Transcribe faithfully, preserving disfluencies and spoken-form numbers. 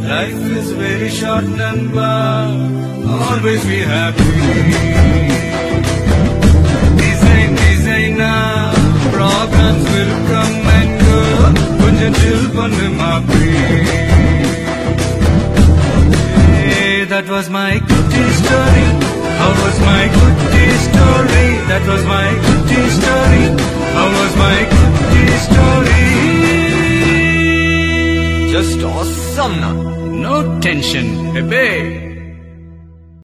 Life is very short, Nanba. Always be happy. Design, designer. Problems will come and go. Kunja chill pannu maapi. Hey, that was my goodie story. How was my goodie story? That was my goodie story. How was my goodie story? Just awesome, na? No tension, baby.